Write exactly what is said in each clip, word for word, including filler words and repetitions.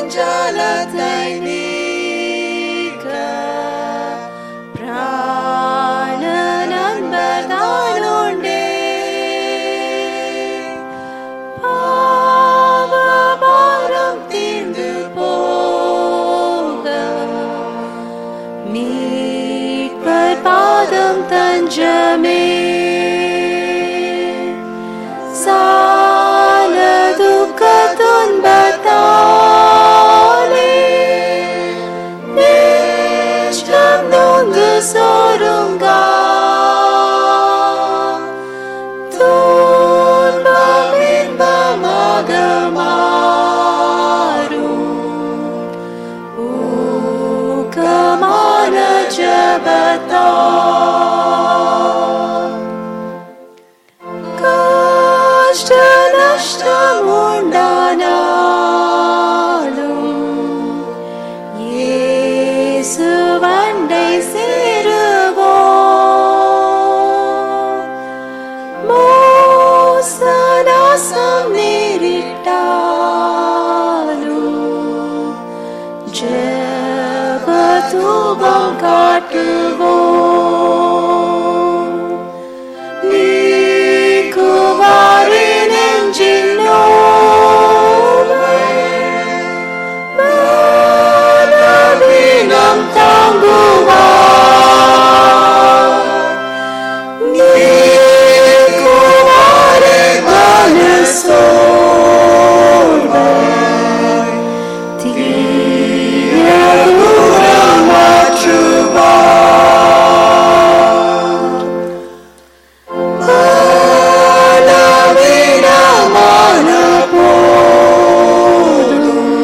சஞ்சலத்தை நீக்க பிராண நண்பர் தானுண்டே. பாவபாரம் தீர்ந்து போக மீட்பர் பாதம் தஞ்சமே. சால துக்க துன்பத்தாலே நெஞ்சம் நொந்து சோருங்கா. துன்பம் இன்பமாக மாறும் ஊக்கமான ஜெபத்தால். கஷ்ட நஷ்டம் உண்டானாலும் இயேசுவண்டை சேருவோம். மோச நாசம் நேரிட்டாலும் ஜெப தூபம் காட்டுவோம். நீக்குவாரே நெஞ்சின் நோவை, பலவீனம் தாங்குவார். நீக்குவாரே மனசோர்வை, தீய தூரம் மாற்றுவார். பலவீனமான போதும்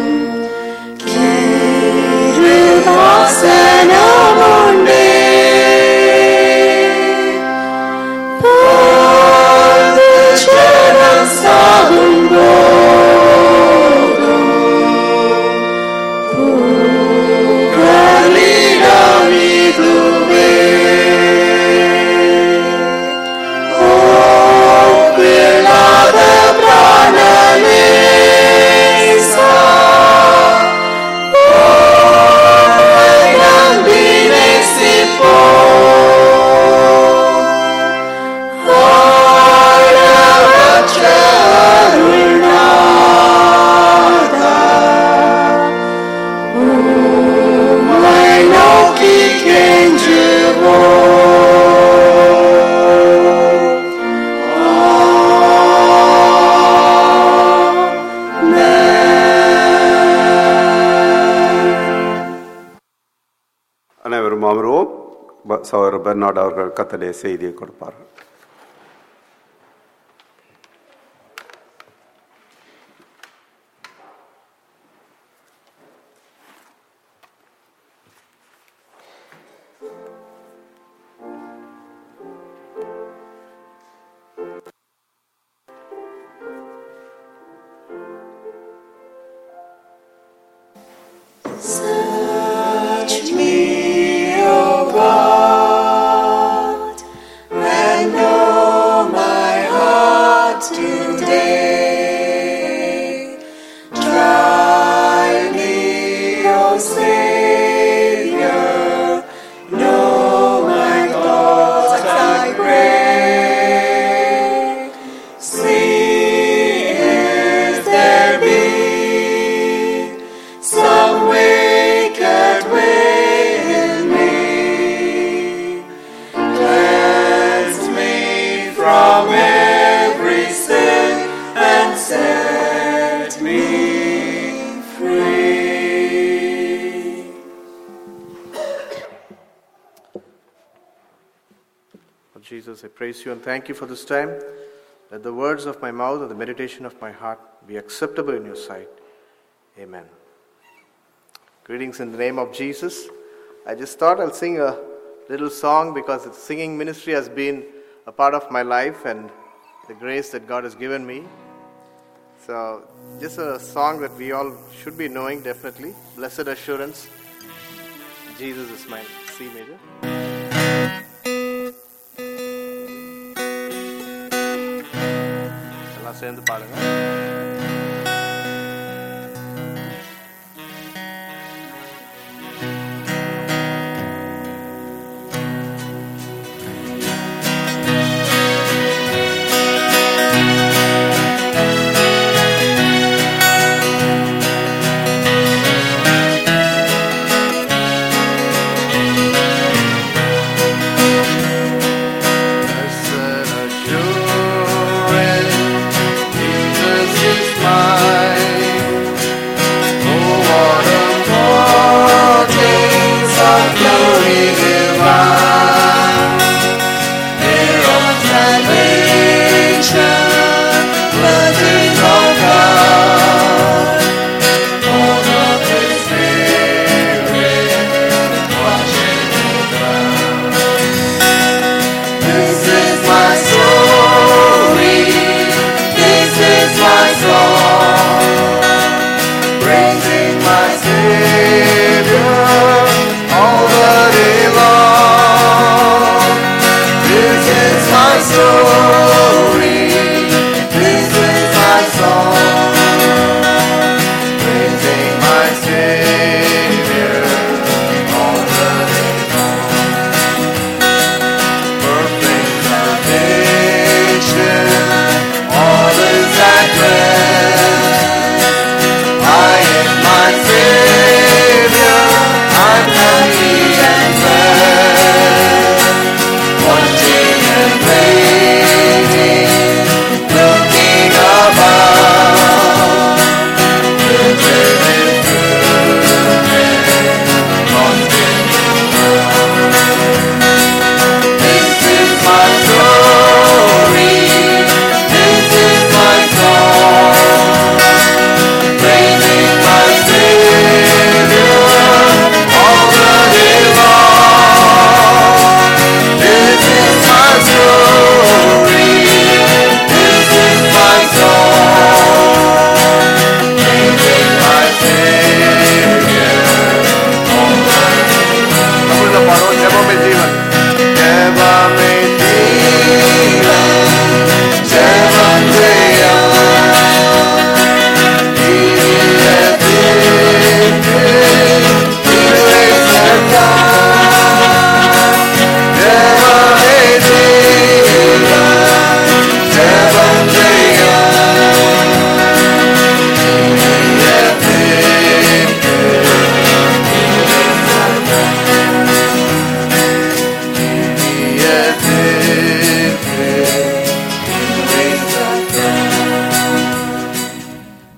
கிருபாசனம் உண்டே. பாழ்ந்து ஜனம் சாகும் போதும் புகலிடம் இதுவே. ஒப்பில்லாத பிராணநேசா, உம்மை நம்பி நேசிப்போம். ஆழமற்ற அருள்நாதா, உம்மை நோக்கி கெஞ்சுவோம். அனைவரும் அமர்வோம். சகோதரர் பெர்னார்ட் அவர்கள் கர்த்தருடைய செய்தியை கொடுப்பார்கள். Search me, O God, and know my heart today. Try me, O Savior, know my thoughts, I pray. See if there be some wicked way in me. Cleanse me from every sin and set me free. Lord Jesus, I praise you and thank you for this time. Let the words of my mouth and the meditation of my heart be acceptable in your sight. Amen. Greetings in the name of Jesus. I just thought I'll sing a little song because the singing ministry has been a part of my life and the grace that God has given me. So just a song that we all should be knowing definitely. Blessed Assurance, Jesus is mine. C major. எல்லாம் சேர்ந்து பாடுங்க.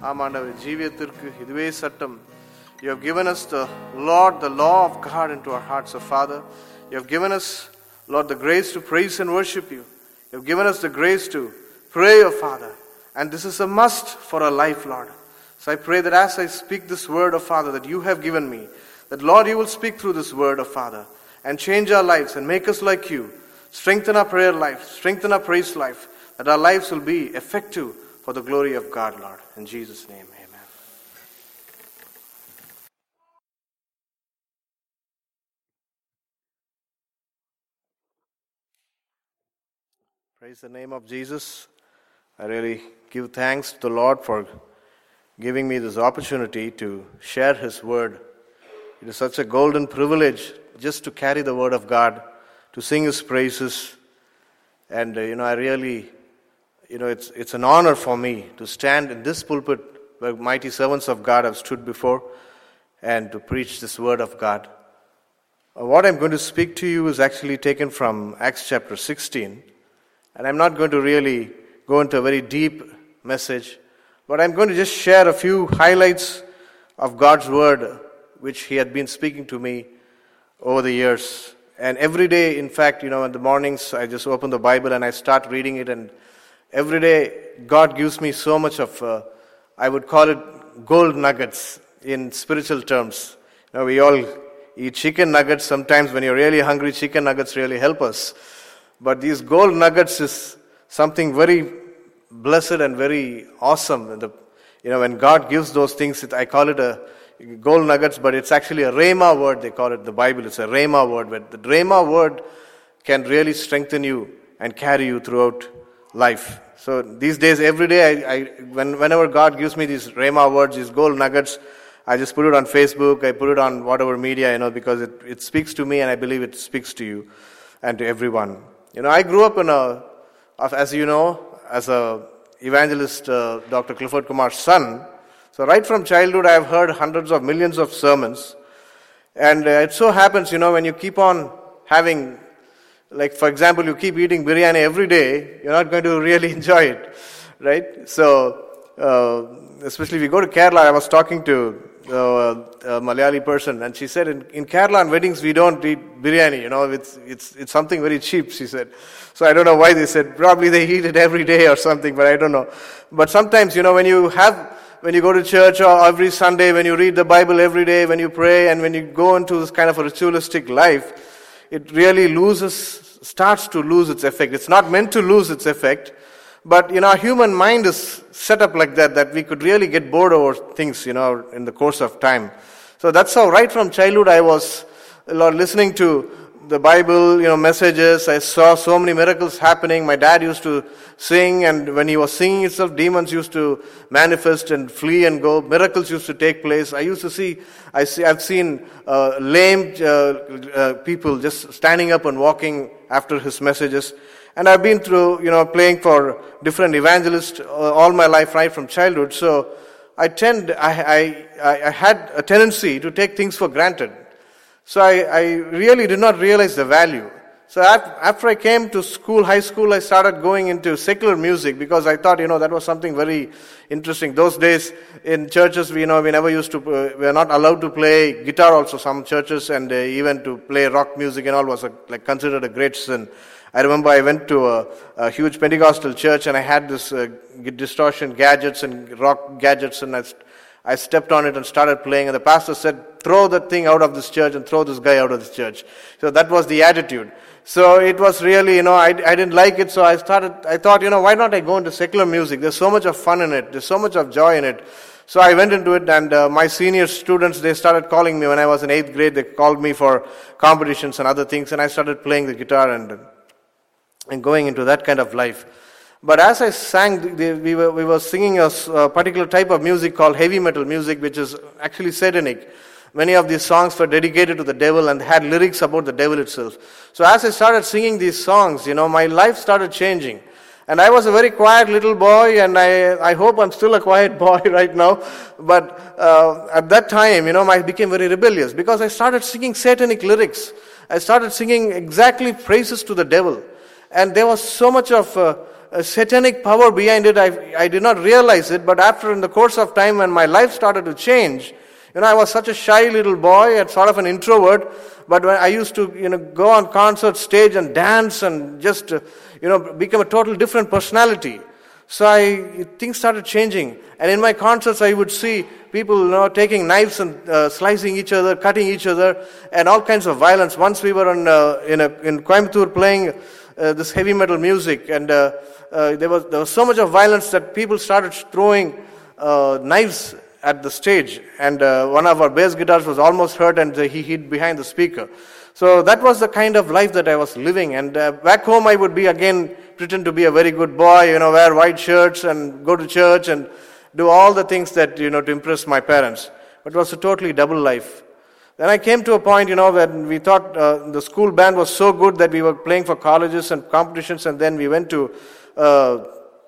ஆமாண்டவர் ஜீவியத்திற்கு இதுவே சட்டம். You have given us the Lord, the law of God into our hearts, O Father. You have given us, Lord, the grace to praise and worship you. You have given us the grace to pray, O Father. And this is a must for our life, Lord. So I pray that as I speak this word, O Father, that you have given me, that, Lord, you will speak through this word, O Father, and change our lives and make us like you. Strengthen our prayer life, strengthen our praise life, that our lives will be effective for the glory of God, Lord. In Jesus' name, amen. Praise the name of Jesus. I really give thanks to the Lord for giving me this opportunity to share His word. It is such a golden privilege just to carry the word of God, to sing His praises. And, uh, you know, I really, you know, it's it's an honor for me to stand in this pulpit where mighty servants of God have stood before and to preach this word of God. Uh, what I'm going to speak to you is actually taken from Acts chapter sixteen. And I'm not going to really go into a very deep message, but I'm going to just share a few highlights of God's word which He had been speaking to me over the years. And every day, in fact, you know, in the mornings, I just open the Bible and I start reading it, and every day God gives me so much of, uh, I would call it gold nuggets in spiritual terms. You know, we all eat chicken nuggets. Sometimes when you're really hungry, chicken nuggets really help us. But these gold nuggets is something very blessed and very awesome. And the, you know, when God gives those things, it, I call it a gold nuggets, but it's actually a rhema word. They call it the Bible. It's a rhema word. But the rhema word can really strengthen you and carry you throughout life. So these days, every day, I, I when, whenever God gives me these rhema words, these gold nuggets, I just put it on Facebook. I put it on whatever media, you know, because it, it speaks to me, and I believe it speaks to you and to everyone. You know, I grew up in a, as you know, as a evangelist, uh, Doctor Clifford Kumar's son. So right from childhood, I have heard hundreds of millions of sermons. And uh, it so happens, you know, when you keep on having, like, for example, you keep eating biryani every day, you're not going to really enjoy it, right? So, uh, especially if you go to Kerala, I was talking to uh, a Malayali person, and she said, in, in Kerala on weddings, we don't eat biryani, you know, it's, it's, it's something very cheap, she said. So I don't know why they said, probably they eat it every day or something, but I don't know. But sometimes, you know, when you have, when you go to church or every Sunday, when you read the Bible every day, when you pray, and when you go into this kind of a ritualistic life, it really loses, starts to lose its effect. It's not meant to lose its effect, but, you know, our human mind is set up like that, that we could really get bored over things, you know, in the course of time. So that's how right from childhood I was, Lord, listening to the Bible, you know, messages. I saw so many miracles happening. My dad used to sing, and when he was singing itself, demons used to manifest and flee and go. Miracles used to take place. I used to see, I see, I've seen uh, lame uh, uh, people just standing up and walking after his messages. And I've been through, you know, playing for different evangelists uh, all my life, right from childhood. So I tend, I, I, I had a tendency to take things for granted. So I, I really did not realize the value. So after I came to school, high school, I started going into secular music because I thought, you know, that was something very interesting. Those days in churches, we, you know, we never used to, uh, we were not allowed to play guitar also, some churches, and uh, even to play rock music and all was a, like considered a great sin. I remember I went to a, a huge Pentecostal church, and I had this uh, distortion gadgets and rock gadgets, and I, I stepped on it and started playing, and the pastor said, throw that thing out of this church and throw this guy out of this church. So that was the attitude. So it was really, you know, I, I didn't like it, so I started, I thought, you know, why not I go into secular music? There's so much of fun in it. There's so much of joy in it. So I went into it, and uh, my senior students, they started calling me when I was in eighth grade. They called me for competitions and other things, and I started playing the guitar and and going into that kind of life. But as I sang, we were we were singing a, a particular type of music called heavy metal music, which is actually satanic. Many of these songs were dedicated to the devil and had lyrics about the devil itself. So as I started singing these songs, you know, my life started changing. And I was a very quiet little boy, and I I hope I'm still a quiet boy right now. But uh, at that time, you know, I became very rebellious because I started singing satanic lyrics. I started singing exactly praises to the devil. And there was so much of uh, a satanic power behind it. I, I did not realize it, but after in the course of time when my life started to change, you know, I was such a shy little boy and sort of an introvert, but when I used to, you know, go on concert stage and dance and just, uh, you know, become a total different personality. So I, things started changing. And in my concerts, I would see people, you know, taking knives and uh, slicing each other, cutting each other, and all kinds of violence. Once we were on, uh, in, a, in Coimbatore playing uh, this heavy metal music, and uh, uh, there was there was so much of violence that people started throwing uh, knives at the stage. And uh, one of our bass guitars was almost hurt, and uh, he hid behind the speaker. So that was the kind of life that I was living. And uh, back home, I would be again pretend to be a very good boy, you know, wear white shirts and go to church and do all the things that, you know, to impress my parents. But it was a totally double life. Then I came to a point, you know, when we thought uh, the school band was so good that we were playing for colleges and competitions, and then we went to uh,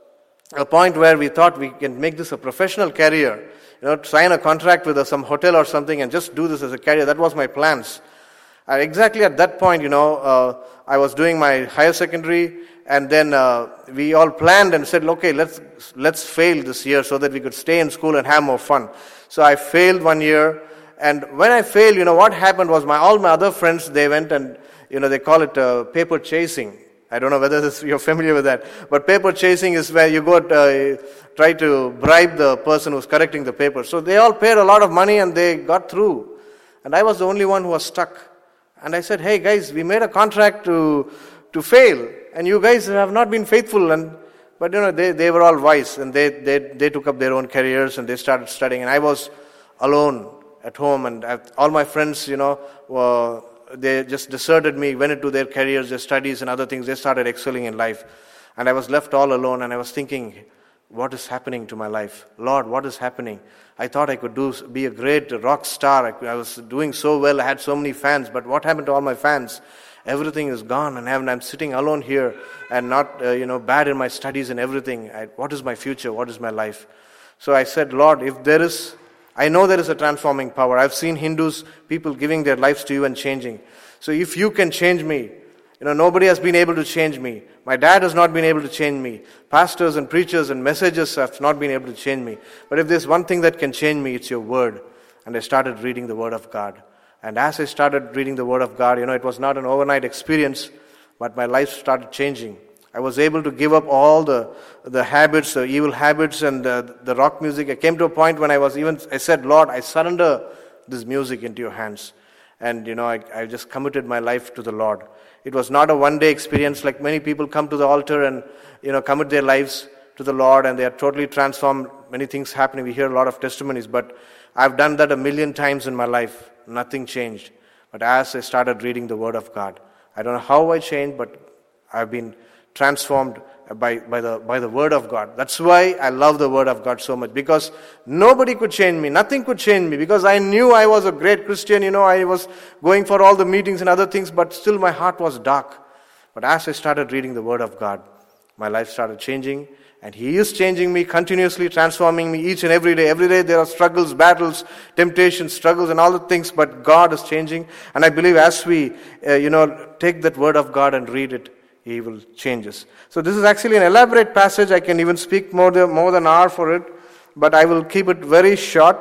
a point where we thought we can make this a professional career, you know, sign a contract with uh, some hotel or something and just do this as a career. That was my plans. And exactly at that point, you know, uh, I was doing my higher secondary, and then uh, we all planned and said, okay, let's let's fail this year so that we could stay in school and have more fun. So I failed one year, and when I failed, you know, what happened was my all my other friends, they went and, you know, they call it uh, paper chasing. I don't know whether this, you're familiar with that, but paper chasing is where you go to, uh, try to bribe the person who's correcting the paper. So they all paid a lot of money and they got through, and I was the only one who was stuck. And I said, hey guys, we made a contract to to fail, and you guys have not been faithful. And but you know, they, they were all wise, and they, they they took up their own careers and they started studying, and I was alone at home, and I, all my friends, you know, were, they just deserted me, went into their careers, their studies and other things. They started excelling in life, and I was left all alone, and I was thinking, what is happening to my life? Lord, what is happening? I thought I could do be a great rock star. I, I was doing so well. I had so many fans. But what happened to all my fans? Everything is gone, and I'm sitting alone here and not, uh, you know, bad in my studies and everything. I, what is my future? What is my life? So I said, Lord, if there is, I know there is a transforming power. I've seen Hindus, people giving their lives to you and changing. So if you can change me, you know, nobody has been able to change me. My dad has not been able to change me. Pastors and preachers and messages have not been able to change me. But if there's one thing that can change me, it's your word. And I started reading the word of God. And as I started reading the word of God, you know, it was not an overnight experience, but my life started changing. I was able to give up all the the habits, the evil habits and the, the rock music. I came to a point when I was even, I said, Lord, I surrender this music into your hands. And, you know, I, I just committed my life to the Lord. It was not a one-day experience like many people come to the altar and, you know, commit their lives to the Lord and they are totally transformed. Many things happening. We hear a lot of testimonies, but I've done that a million times in my life. Nothing changed. But as I started reading the Word of God, I don't know how I changed, but I've been transformed by, by the by the Word of God. That's why I love the Word of God so much, because nobody could change me. Nothing could change me, because I knew I was a great Christian. You know, I was going for all the meetings and other things, but still my heart was dark. But as I started reading the Word of God, my life started changing, and He is changing me, continuously transforming me each and every day. Every day there are struggles, battles, temptations, struggles and all the things, but God is changing. And I believe as we, uh, you know, take that Word of God and read it, He will change us. So this is actually an elaborate passage. I can even speak more than, more than an hour for it, but I will keep it very short.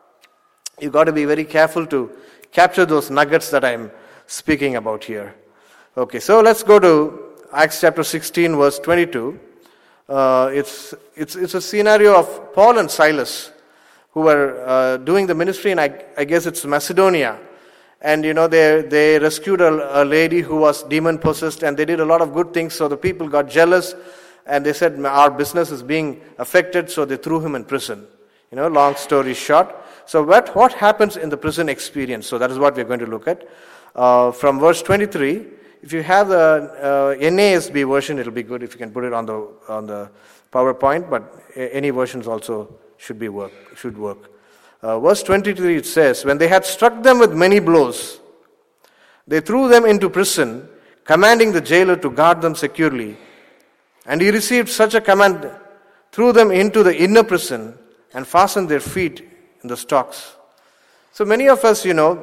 You've got to be very careful to capture those nuggets that I'm speaking about here. Okay, so let's go to Acts chapter sixteen, verse twenty-two. Uh, it's it's it's a scenario of Paul and Silas, who were uh, doing the ministry in, I, I guess it's Macedonia. And, you know, they they rescued a, a lady who was demon-possessed, and they did a lot of good things, so the people got jealous, and they said, our business is being affected, so they threw him in prison. You know, long story short. So what, what happens in the prison experience? So that is what we're going to look at. Uh, from verse twenty-three, if you have the uh, N A S B version, it'll be good if you can put it on the on the PowerPoint, but any versions also should be work should work. Uh, verse twenty-three, it says, when they had struck them with many blows, they threw them into prison, commanding the jailer to guard them securely. And he received such a command, threw them into the inner prison, and fastened their feet in the stocks. So many of us, you know,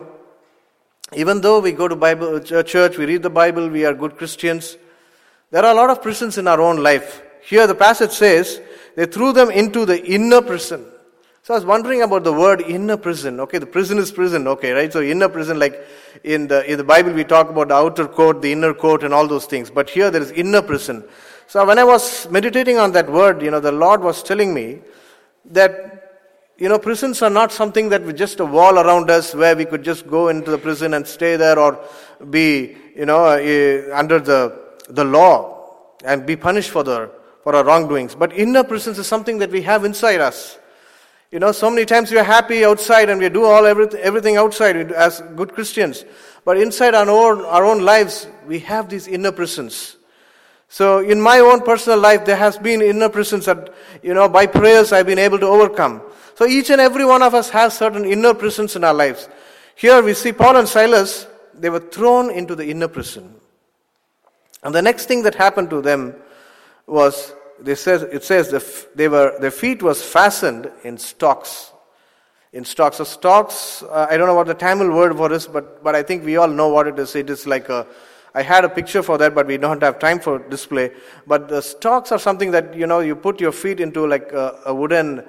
even though we go to Bible church, we read the Bible, we are good Christians, there are a lot of prisons in our own life here the passage says, they threw them into the inner prison. So I was wondering about the word inner prison. Okay, the prison is prison, okay, right? So inner prison, like in the in the Bible we talk about the outer court, the inner court and all those things. But here there is inner prison. So when I was meditating on that word, you know, the Lord was telling me that, you know, prisons are not something that with just a wall around us where we could just go into the prison and stay there or be, you know, uh, under the the law and be punished for the for our wrongdoings. But inner prisons is something that we have inside us. You know, so many times we are happy outside and we do all everything, everything outside as good Christians. But inside our own, our own lives, we have these inner prisons. So in my own personal life, there has been inner prisons that, you know, by prayers I've been able to overcome. So each and every one of us has certain inner prisons in our lives. Here we see Paul and Silas, they were thrown into the inner prison. And the next thing that happened to them was, They says, it says the, they were, their feet was fastened in stocks. In stocks. So stocks, uh, I don't know what the Tamil word for this, but, but I think we all know what it is. It is like a, I had a picture for that, but we don't have time for display. But the stocks are something that, you know, you put your feet into like a, a wooden,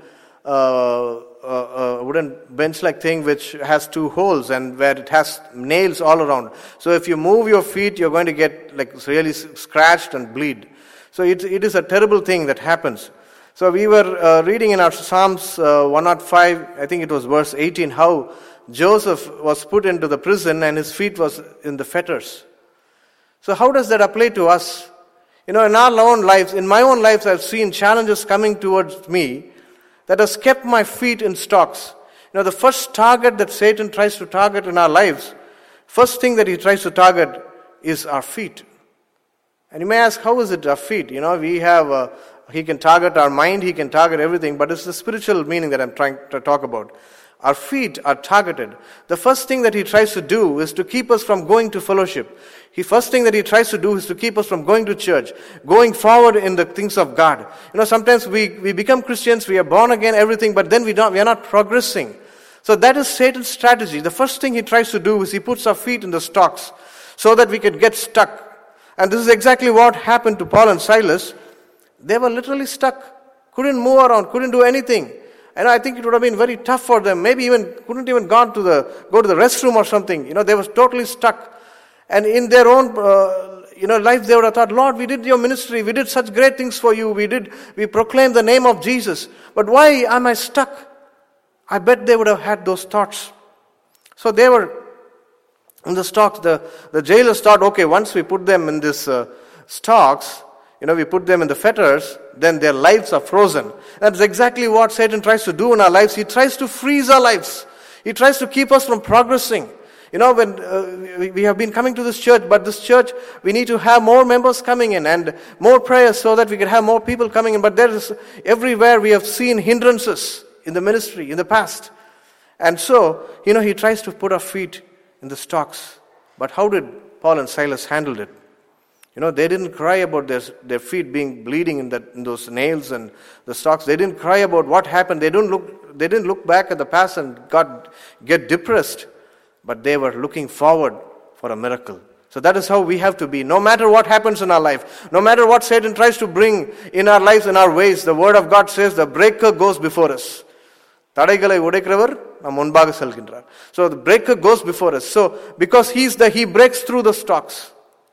uh, a, a wooden bench-like thing which has two holes and where it has nails all around. So if you move your feet, you're going to get like really scratched and bleed. So it, it is a terrible thing that happens. So we were uh, reading in our Psalms uh, one oh five, I think it was verse eighteen, how Joseph was put into the prison and his feet was in the fetters. So how does that apply to us? You know, in our own lives, in my own lives, I've seen challenges coming towards me that has kept my feet in stocks. You know, the first target that Satan tries to target in our lives, first thing that he tries to target is our feet. And you may ask, how is it our feet? You know, we have, uh, he can target our mind, he can target everything, but it's the spiritual meaning that I'm trying to talk about. Our feet are targeted. The first thing that he tries to do is to keep us from going to fellowship. The first thing that he tries to do is to keep us from going to church, going forward in the things of God. You know, sometimes we, we become Christians, we are born again, everything, but then we don't, we are not progressing. So that is Satan's strategy. The first thing he tries to do is he puts our feet in the stocks so that we could get stuck. And this is exactly what happened to Paul and Silas. They were literally stuck. Couldn't move around, couldn't do anything. And I think it would have been very tough for them. Maybe even couldn't even gone to the go to the restroom or something. You know, they were totally stuck. And in their own uh, you know life, they would have thought, Lord, we did your ministry. We did such great things for you. We did we proclaimed the name of Jesus. But why am I stuck? I bet they would have had those thoughts. So they were in the stocks. The, the jailers thought, okay, once we put them in this uh, stocks, you know, we put them in the fetters, then their lives are frozen. That's exactly what Satan tries to do in our lives. He tries to freeze our lives. He tries to keep us from progressing. You know, when uh, we, we have been coming to this church, but this church, we need to have more members coming in and more prayers so that we can have more people coming in. But there is, everywhere we have seen hindrances in the ministry, in the past. And so, you know, he tries to put our feet in the stocks. But how did Paul and Silas handle it? You know, they didn't cry about their, their feet being bleeding in, that, in those nails and the stocks. They didn't cry about what happened. They didn't look, they didn't look back at the past and got, get depressed. But they were looking forward for a miracle. So that is how we have to be. No matter what happens in our life, no matter what Satan tries to bring in our lives, in our ways, the word of God says the breaker goes before us. தடைகளை உடைக்கிறவர் நம் முன்பாக செல்கின்றார். So the breaker goes before us. So because he's the he breaks through the stocks.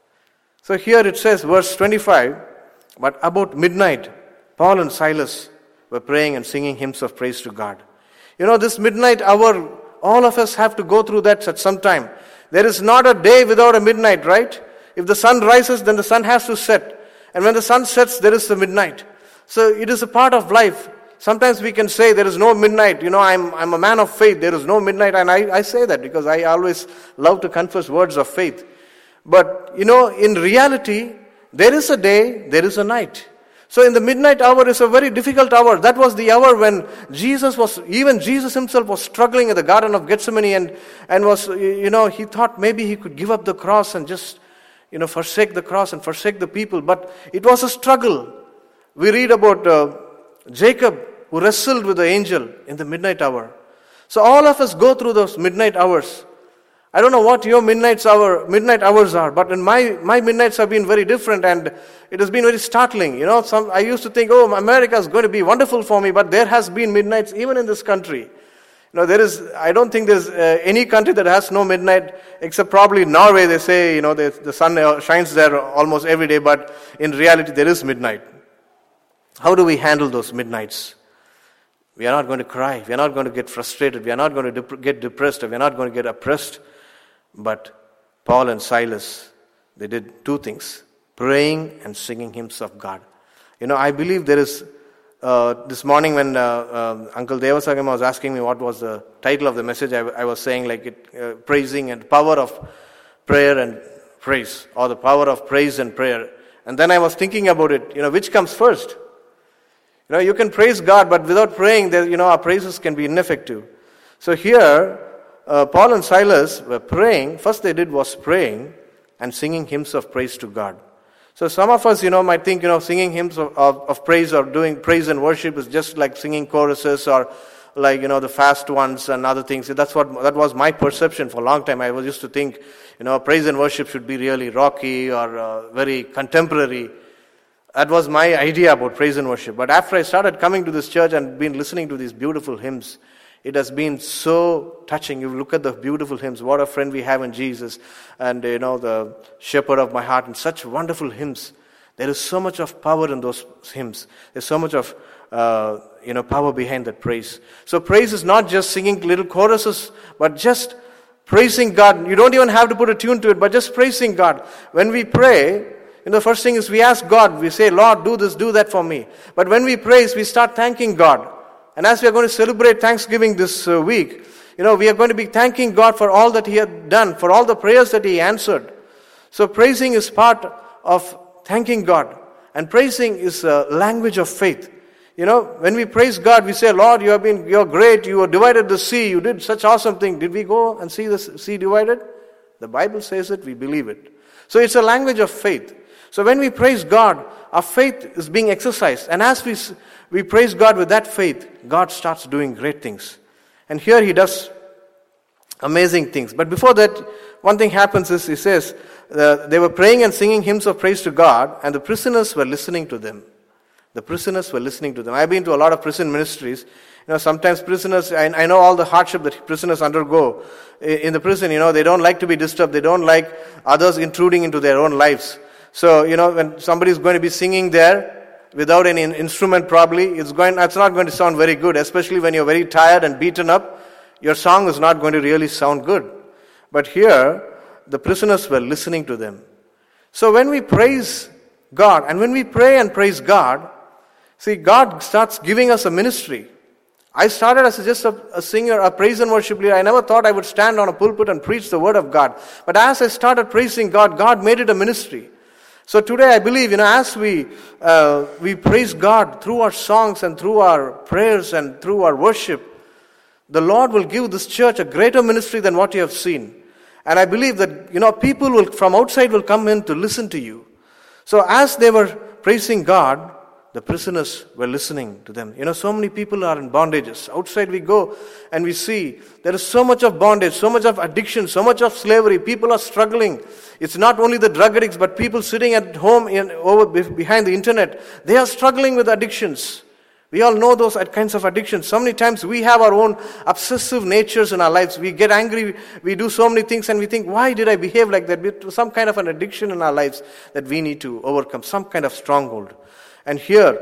So here it says, verse twenty-five, but about midnight, Paul and Silas were praying and singing hymns of praise to God. You know, this midnight hour, all of us have to go through that at some time. There is not a day without a midnight, right? If the sun rises, then the sun has to set. And when the sun sets, there is the midnight. So it is a part of life. Sometimes we can say there is no midnight. You know, I'm I'm a man of faith. There is no midnight. And I, I say that because I always love to confess words of faith. But, you know, in reality, there is a day, there is a night. So in the midnight hour is a very difficult hour. That was the hour when Jesus was, even Jesus himself was struggling in the Garden of Gethsemane and, and was, you know, he thought maybe he could give up the cross and just, you know, forsake the cross and forsake the people. But it was a struggle. We read about uh, Jacob who wrestled with the angel in the midnight hour. So all of us go through those midnight hours. I don't know what your midnight hour, midnight hours are, but in my, my midnights have been very different, and it has been very startling. You know, some I used to think, oh, America is going to be wonderful for me, but there has been midnights even in this country. You know, there is, I don't think there's uh, any country that has no midnight, except probably Norway. They say, you know, the, the sun shines there almost every day, but in reality there is midnight. How do we handle those midnights? We are not going to cry. We are not going to get frustrated. We are not going to dep- get depressed. We are not going to get oppressed. But Paul and Silas, they did two things: praying and singing hymns of God. You know, I believe there is, uh, this morning when uh, uh, Uncle Devasagam was asking me what was the title of the message, I, I was saying like it, uh, praising and power of prayer and praise, or the power of praise and prayer. And then I was thinking about it, you know, which comes first? You know, you can praise God, but without praying, there, you know, our praises can be ineffective. So here, Uh, Paul and Silas were praying. First they did was praying and singing hymns of praise to God. So some of us, you know, might think, you know, singing hymns of, of, of praise or doing praise and worship is just like singing choruses or like, you know, the fast ones and other things. That's what, that was my perception for a long time. I was used to think, you know, praise and worship should be really rocky or uh, very contemporary. That was my idea about praise and worship. But after I started coming to this church and been listening to these beautiful hymns, it has been so touching. You look at the beautiful hymns. What a friend we have in Jesus. And, you know, the shepherd of my heart. And such wonderful hymns. There is so much of power in those hymns. There's so much of, uh, you know, power behind that praise. So praise is not just singing little choruses, but just praising God. You don't even have to put a tune to it, but just praising God. When we pray, you know, the first thing is we ask God. We say, Lord, do this, do that for me. But when we praise, we start thanking God. And as we are going to celebrate Thanksgiving this uh, week, you know, we are going to be thanking God for all that He had done, for all the prayers that He answered. So praising is part of thanking God. And praising is a language of faith. You know, when we praise God, we say, Lord, you have been, you're great, you have divided the sea, you did such awesome thing. Did we go and see the sea divided? The Bible says it, we believe it. So it's a language of faith. So when we praise God, our faith is being exercised. And as we we praise God with that faith, God starts doing great things. And here He does amazing things. But before that, one thing happens is He says, uh, they were praying and singing hymns of praise to God, and the prisoners were listening to them. The prisoners were listening to them. I've been to a lot of prison ministries. You know, sometimes prisoners, I, I know all the hardship that prisoners undergo in the prison. You know, they don't like to be disturbed. They don't like others intruding into their own lives. So, you know, when somebody is going to be singing there without any instrument probably, it's going, it's not going to sound very good, especially when you're very tired and beaten up. Your song is not going to really sound good. But here, the prisoners were listening to them. So when we praise God, and when we pray and praise God, see, God starts giving us a ministry. I started as just a, a singer, a praise and worship leader. I never thought I would stand on a pulpit and preach the word of God. But as I started praising God, God made it a ministry. So today I believe, you know, as we uh, we praise God through our songs and through our prayers and through our worship, the Lord will give this church a greater ministry than what you have seen. And I believe that, you know, people will from outside will come in to listen to you. So as they were praising God, the prisoners were listening to them. You know, so many people are in bondages. Outside we go and we see there is so much of bondage, so much of addiction, so much of slavery. People are struggling. It's not only the drug addicts, but people sitting at home in, over behind the internet. They are struggling with addictions. We all know those kinds of addictions. So many times we have our own obsessive natures in our lives. We get angry, we do so many things, and we think, why did I behave like that? With some kind of an addiction in our lives that we need to overcome, some kind of stronghold. And here,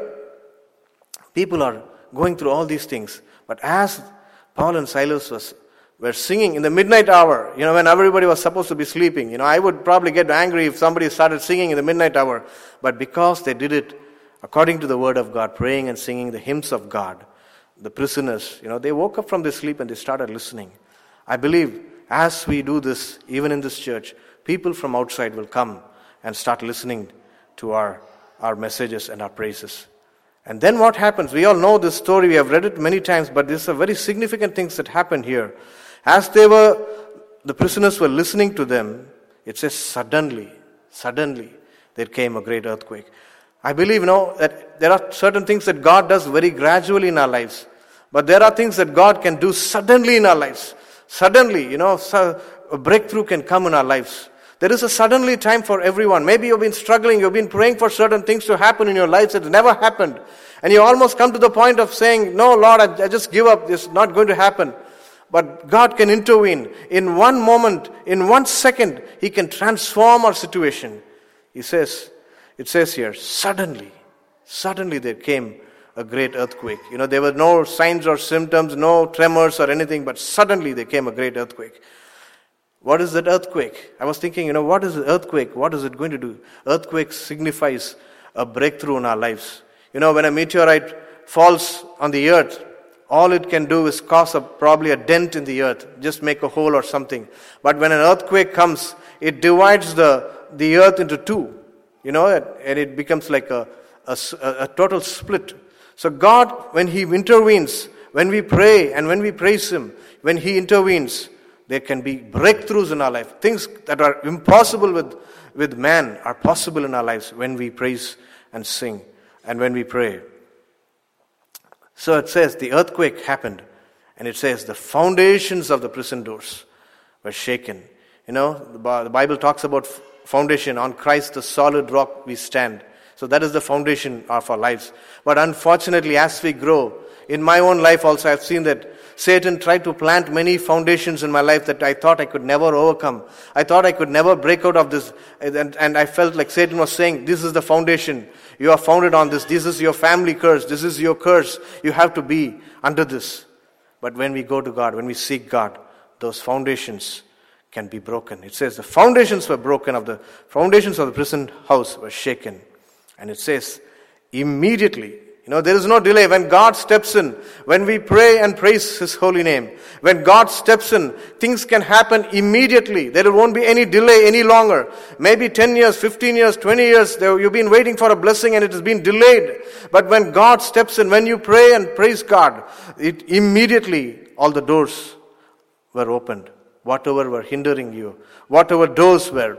people are going through all these things. But as Paul and Silas was, were singing in the midnight hour, you know, when everybody was supposed to be sleeping, you know, I would probably get angry if somebody started singing in the midnight hour. But because they did it according to the word of God, praying and singing the hymns of God, the prisoners, you know, they woke up from their sleep and they started listening. I believe as we do this, even in this church, people from outside will come and start listening to our our messages and our praises. And then what happens? We all know this story. We have read it many times, but these are very significant things that happened here. As they were, the prisoners were listening to them, it says suddenly, suddenly, there came a great earthquake. I believe, you know, that there are certain things that God does very gradually in our lives. But there are things that God can do suddenly in our lives. Suddenly, you know, a breakthrough can come in our lives. There is a suddenly time for everyone. Maybe you've been struggling, you've been praying for certain things to happen in your lives that never happened. And you almost come to the point of saying, no, Lord, I, I just give up. It's not going to happen. But God can intervene. In one moment, in one second, He can transform our situation. He says, it says here, suddenly, suddenly there came a great earthquake. You know, there were no signs or symptoms, no tremors or anything, but suddenly there came a great earthquake. What is that earthquake? I was thinking, you know, what is an earthquake? What is it going to do? Earthquake signifies a breakthrough in our lives. You know, when a meteorite falls on the earth, all it can do is cause a, probably a dent in the earth, just make a hole or something. But when an earthquake comes, it divides the, the earth into two, you know, and it becomes like a, a, a total split. So God, when He intervenes, when we pray and when we praise Him, when He intervenes, there can be breakthroughs in our life. Things that are impossible with, with man are possible in our lives when we praise and sing and when we pray. So it says the earthquake happened, and it says the foundations of the prison doors were shaken. You know, the Bible talks about foundation. On Christ, the solid rock, we stand. So that is the foundation of our lives. But unfortunately, as we grow, in my own life also, I've seen that Satan tried to plant many foundations in my life that I thought I could never overcome. I thought I could never break out of this. And, and I felt like Satan was saying, this is the foundation. You are founded on this. This is your family curse. This is your curse. You have to be under this. But when we go to God, when we seek God, those foundations can be broken. It says the foundations were broken, of the foundations of the prison house were shaken. And it says, immediately, you know, there is no delay. When God steps in, when we pray and praise His holy name, when God steps in, things can happen immediately. There won't be any delay any longer. Maybe ten years, fifteen years, twenty years, you've been waiting for a blessing and it has been delayed. But when God steps in, when you pray and praise God, it immediately, all the doors were opened. Whatever were hindering you, whatever doors were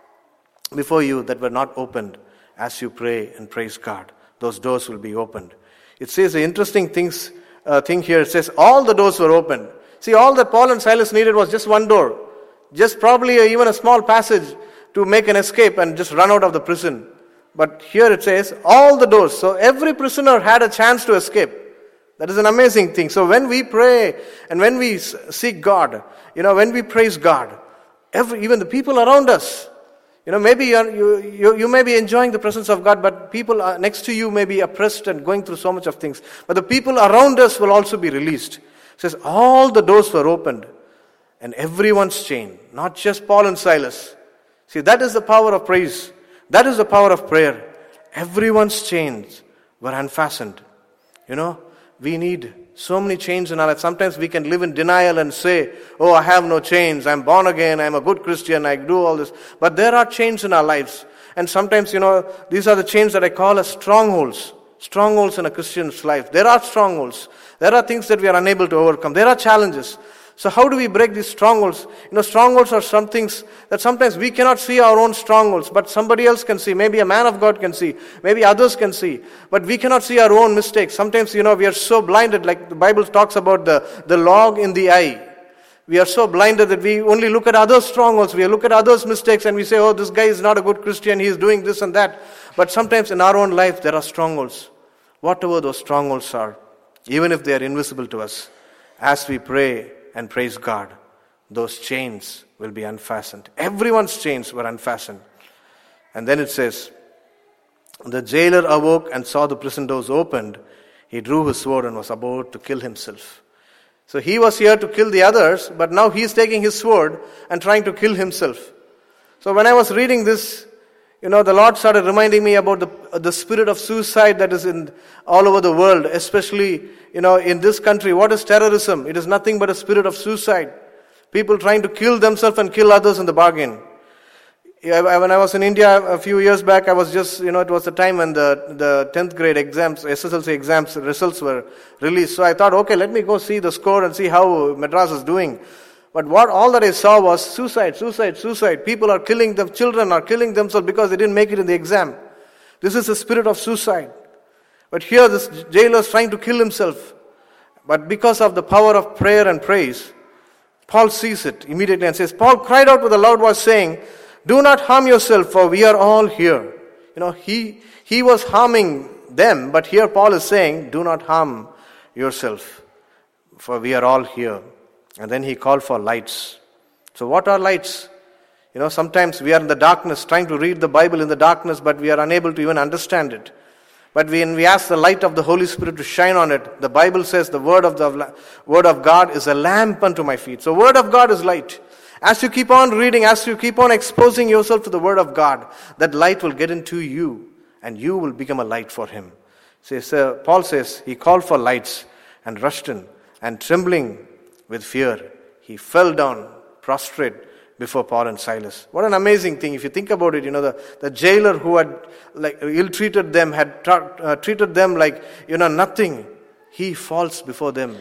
before you that were not opened, as you pray and praise God, those doors will be opened. It says the interesting things, uh, thing here, it says all the doors were opened. See, all that Paul and Silas needed was just one door. Just probably a, even a small passage to make an escape and just run out of the prison. But here it says all the doors. So every prisoner had a chance to escape. That is an amazing thing. So when we pray and when we seek God, you know, when we praise God, every, even the people around us, you know, maybe you're, you, you you may be enjoying the presence of God, but people next to you may be oppressed and going through so much of things. But the people around us will also be released. It says all the doors were opened and everyone's chained, not just Paul and Silas. See, that is the power of praise. That is the power of prayer. Everyone's chains were unfastened. You know, we need so many chains in our life. Sometimes we can live in denial and say, oh, I have no chains. I'm born again. I'm a good Christian. I do all this. But there are chains in our lives. And sometimes, you know, these are the chains that I call as strongholds. Strongholds in a Christian's life. There are strongholds. There are things that we are unable to overcome. There are challenges. So how do we break these strongholds? You know, strongholds are some things that sometimes we cannot see our own strongholds, but somebody else can see. Maybe a man of God can see. Maybe others can see. But we cannot see our own mistakes. Sometimes, you know, we are so blinded, like the Bible talks about the, the log in the eye. We are so blinded that we only look at others' strongholds. We look at others' mistakes and we say, oh, this guy is not a good Christian. He is doing this and that. But sometimes in our own life, there are strongholds. Whatever those strongholds are, even if they are invisible to us, as we pray and praise God, those chains will be unfastened. Everyone's chains were unfastened. And then it says, the jailer awoke and saw the prison doors opened. He drew his sword and was about to kill himself. So he was here to kill the others, but now he is taking his sword and trying to kill himself. So when I was reading this, you know, the Lord started reminding me about the the spirit of suicide that is in all over the world, especially, you know, in this country. What is terrorism? It is nothing but a spirit of suicide. People trying to kill themselves and kill others in the bargain. When I was in India a few years back, I was just, you know, it was the time when the, the tenth grade exams, S S L C exams results were released. So I thought, okay, let me go see the score and see how Madras is doing. But what all that I saw was suicide, suicide, suicide. People are killing them, children are killing themselves because they didn't make it in the exam. This is the spirit of suicide. But here this jailer is trying to kill himself. But because of the power of prayer and praise, Paul sees it immediately and says, Paul cried out with a loud voice saying, do not harm yourself, for we are all here. You know, he, he was harming them, but here Paul is saying, do not harm yourself, for we are all here. And then he called for lights. So what are lights? You know, sometimes we are in the darkness, trying to read the Bible in the darkness, but we are unable to even understand it. But when we ask the light of the Holy Spirit to shine on it, the Bible says the word of the word of God is a lamp unto my feet. So word of God is light. As you keep on reading, as you keep on exposing yourself to the word of God, that light will get into you and you will become a light for him. So, so Paul says he called for lights and rushed in, and trembling with fear, he fell down prostrate before Paul and Silas. What an amazing thing. If you think about it, you know, the, the jailer who had like ill-treated them, had tra- uh, treated them like, you know, nothing. He falls before them,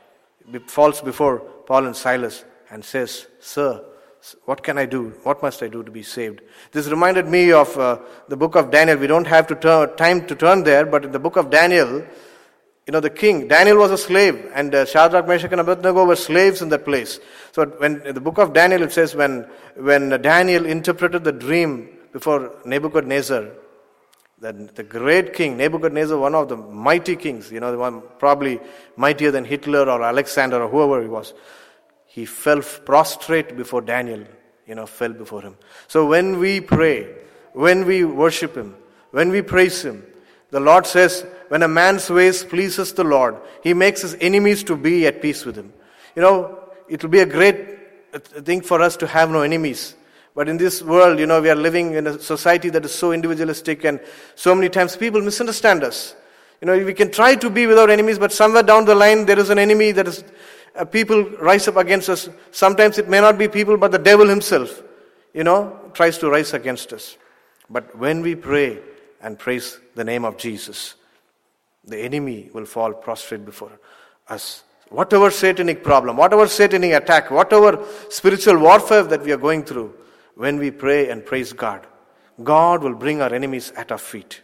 falls before Paul and Silas and says, Sir, what can I do? What must I do to be saved? This reminded me of uh, the book of Daniel. We don't have to turn, time to turn there, but in the book of Daniel, you know, the king, Daniel was a slave, and uh, Shadrach, Meshach, and Abednego were slaves in that place. So when in the book of Daniel, it says when, when Daniel interpreted the dream before Nebuchadnezzar, that the great king, Nebuchadnezzar, one of the mighty kings, you know, the one probably mightier than Hitler or Alexander or whoever he was, he fell prostrate before Daniel, you know, fell before him. So when we pray, when we worship him, when we praise him, the Lord says, when a man's ways pleases the Lord, he makes his enemies to be at peace with him. You know, it will be a great thing for us to have no enemies. But in this world, you know, we are living in a society that is so individualistic, and so many times people misunderstand us. You know, we can try to be without enemies, but somewhere down the line there is an enemy that is, uh, people rise up against us. Sometimes it may not be people, but the devil himself, you know, tries to rise against us. But when we pray and praise the name of Jesus, the enemy will fall prostrate before us. Whatever satanic problem, whatever satanic attack, whatever spiritual warfare that we are going through, when we pray and praise God, God will bring our enemies at our feet.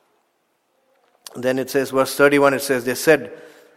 And then it says, verse thirty-one, it says, they said,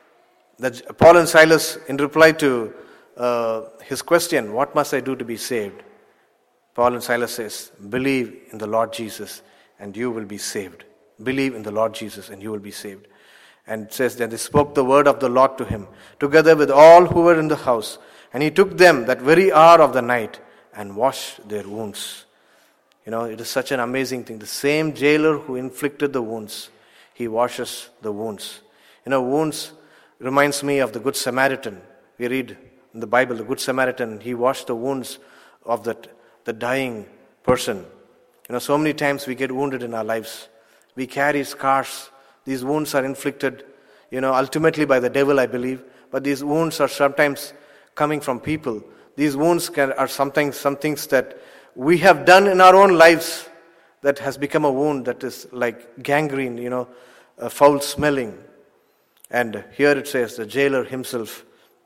that Paul and Silas, in reply to uh, his question, what must I do to be saved? Paul and Silas says, believe in the Lord Jesus and you will be saved. Believe in the Lord Jesus and you will be saved. And it says that they spoke the word of the Lord to him, together with all who were in the house. And he took them that very hour of the night and washed their wounds. You know, it is such an amazing thing. The same jailer who inflicted the wounds, he washes the wounds. You know, wounds reminds me of the Good Samaritan. We read in the Bible, the Good Samaritan, he washed the wounds of that the dying person. You know, so many times we get wounded in our lives. We carry scars. These wounds are inflicted, you know, ultimately by the devil, I believe. But these wounds are sometimes coming from people. These wounds can, are sometimes some things that we have done in our own lives that has become a wound that is like gangrene, you know, uh, foul smelling. And here it says the jailer himself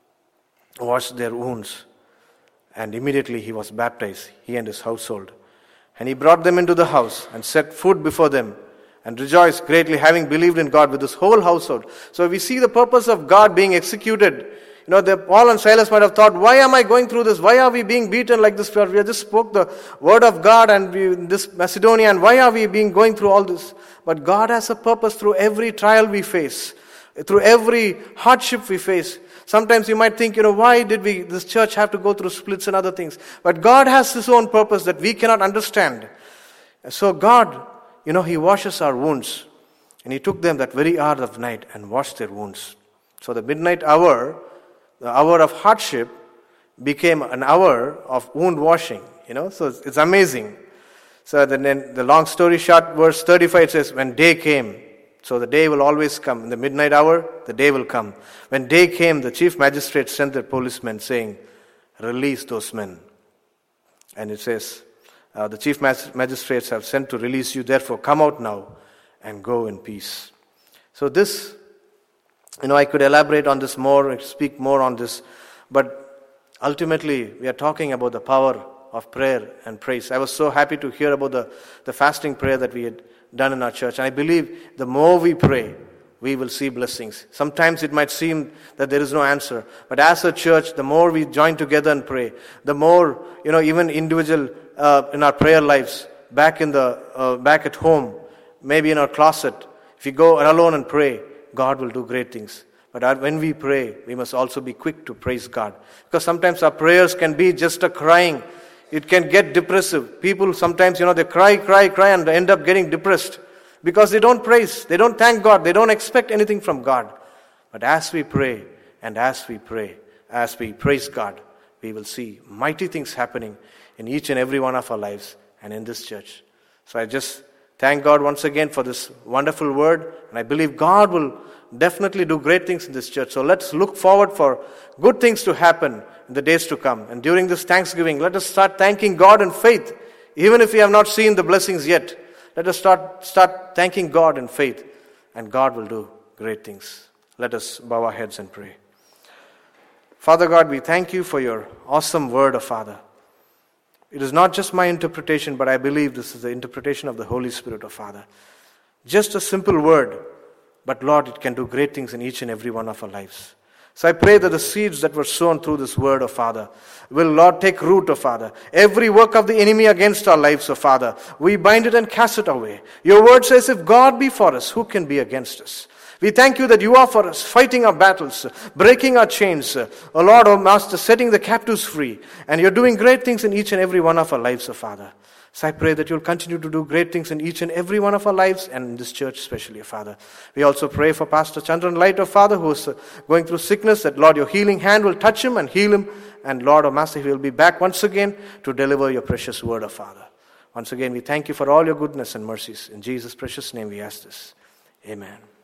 washed their wounds. And immediately he was baptized, he and his household. And he brought them into the house and set food before them and rejoiced greatly, having believed in God with his whole household. So we see the purpose of God being executed. You know, the, Paul and Silas might have thought, why am I going through this? Why are we being beaten like this? We just spoke the word of God and we, this Macedonia, and why are we being going through all this? But God has a purpose through every trial we face, through every hardship we face. Sometimes you might think, you know, why did we, this church have to go through splits and other things? But God has his own purpose that we cannot understand. So God, you know, he washes our wounds. And he took them that very hour of night and washed their wounds. So the midnight hour, the hour of hardship, became an hour of wound washing. You know, so it's, it's amazing. So then the long story short, verse thirty-five, it says, when day came, so the day will always come. In the midnight hour, the day will come. When day came, the chief magistrate sent their policemen saying, release those men. And it says, uh, the chief magistrates have sent to release you. Therefore, come out now and go in peace. So this, you know, I could elaborate on this more, speak more on this. But ultimately, we are talking about the power of prayer and praise. I was so happy to hear about the, the fasting prayer that we had done in our church. And I believe the more we pray, we will see blessings. Sometimes it might seem that there is no answer. But as a church, the more we join together and pray, the more, you know, even individual uh, in our prayer lives, back in the uh, back at home, maybe in our closet, if you go alone and pray, God will do great things. But when we pray, we must also be quick to praise God. Because sometimes our prayers can be just a crying. It can get depressive. People sometimes, you know, they cry, cry, cry and they end up getting depressed. Because they don't praise, they don't thank God, they don't expect anything from God. But as we pray, and as we pray, as we praise God, we will see mighty things happening in each and every one of our lives and in this church. So I just thank God once again for this wonderful word, and I believe God will definitely do great things in this church. So let's look forward for good things to happen in the days to come. And during this Thanksgiving, let us start thanking God in faith, even if we have not seen the blessings yet. Let us start, start thanking God in faith, and God will do great things. Let us bow our heads and pray. Father God, we thank you for your awesome word, O Father. It is not just my interpretation, but I believe this is the interpretation of the Holy Spirit, O Father. Just a simple word, but Lord, it can do great things in each and every one of our lives. So I pray that the seeds that were sown through this word, O Father, will, Lord, take root, O Father. Every work of the enemy against our lives, O Father, we bind it and cast it away. Your word says, if God be for us, who can be against us? We thank you that you are for us, fighting our battles, breaking our chains, O Lord, O Master, setting the captives free. And you're doing great things in each and every one of our lives, O Father. So I pray that you'll continue to do great things in each and every one of our lives, and in this church especially, Father. We also pray for Pastor Chandran Light, oh Father, who is going through sickness, that Lord, your healing hand will touch him and heal him. And Lord, oh Master, he will be back once again to deliver your precious word, oh Father. Once again, we thank you for all your goodness and mercies. In Jesus' precious name we ask this. Amen.